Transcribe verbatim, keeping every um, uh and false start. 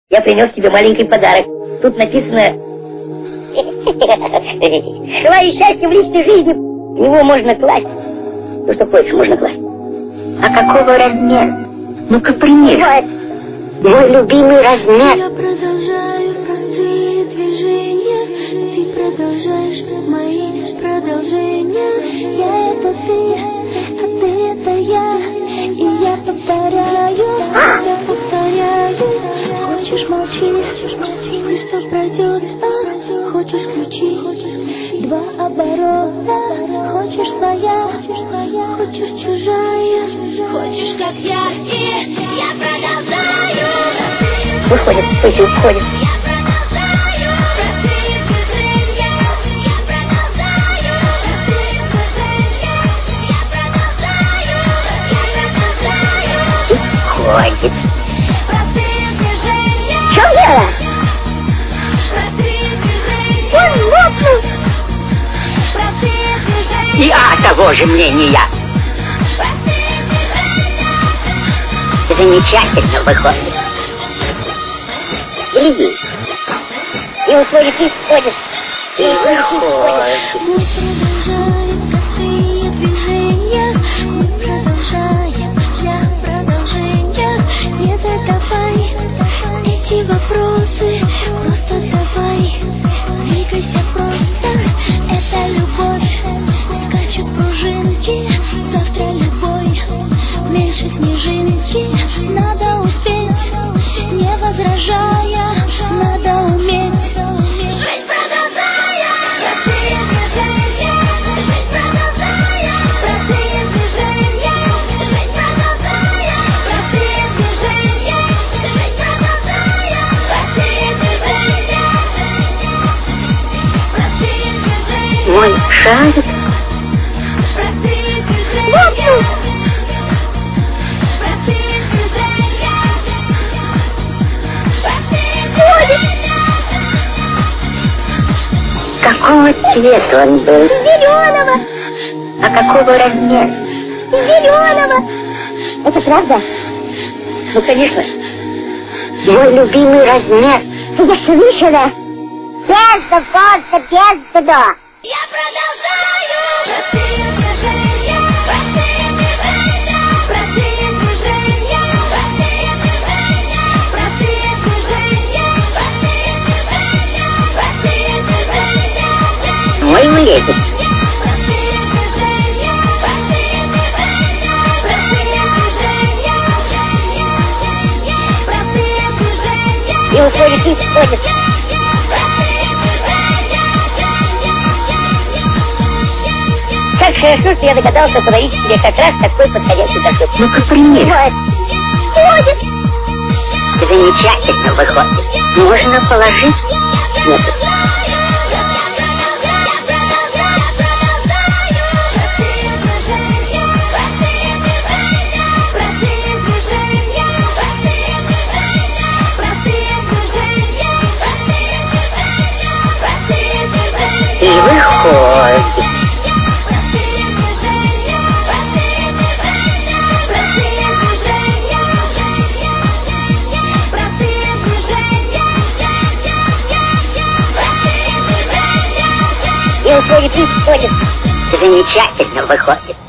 Я принес тебе маленький подарок. Тут написано... Твое счастье в личной жизни. В него можно класть. Ну, что хочешь, можно класть. А какого размера? Ну-ка, примерь. Вот. Мой любимый размер. Я продолжаю простые движения. Ты продолжаешь мои продолжения. Я это ты, а ты это я. И я повторяю, я повторяю. Хочешь молчи, быстро пройдет. А, хочешь ключи, два оборота. Хочешь своя, хочешь чужая. Хочешь как я, и я продолжаю. Выходит, пусть уходит. Я продолжаю простые движения. Я продолжаю простые движения. Я продолжаю, я продолжаю. Уходит. Простые движения. В чем дело? Простые движения. Он лопнул. Простые движения. Я того же мнения. Простые движения. Замечательно выходит. Гляди. И уходит, и сходит. И выходит. Мы продолжаем простые движения. Мы продолжаем для продолжения. Не задавай эти вопросы. Просто давай, двигайся просто. Это любовь. Скачут пружинки. Завтра любой. Меньше снежинки. Надо успеть, не возражая. Надо уметь. Жизнь продолжая. Простые движения. Жизнь продолжая. Простые движения. Жизнь продолжая. Простые движения. Жизнь продолжая. Простые движения. Простые движения. Мой шарик. Простые движения. Простые движения. Простые движения. Какого цвета он был? Зеленого. А какого размера? Зеленого. Это правда? Ну, конечно. Мой любимый размер. Я слышала. Песто, песто, песто. Я продолжаю. Простые движения. Простые движения. Простые движения. Простые движения. Простые движения. Простые движения. Простые движения. Мой лебедь. Простые движения. Простые движения. Простые движения. Простые движения. И уходит, и сходит. Как хорошо, что я догадался подарить тебе как раз такой подходящий костюм. Ну-ка, примерь. Вот. Ходит. Замечательно выходит. Можно положить? Нет. И выходит. И уходит, и сходит. Замечательно выходит.